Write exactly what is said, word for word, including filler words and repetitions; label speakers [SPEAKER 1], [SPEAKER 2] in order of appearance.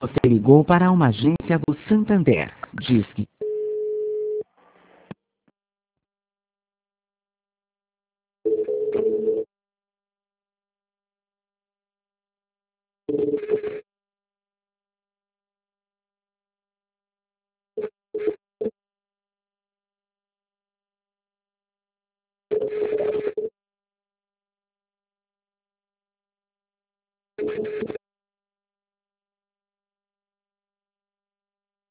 [SPEAKER 1] Você ligou para uma agência do Santander. Disque.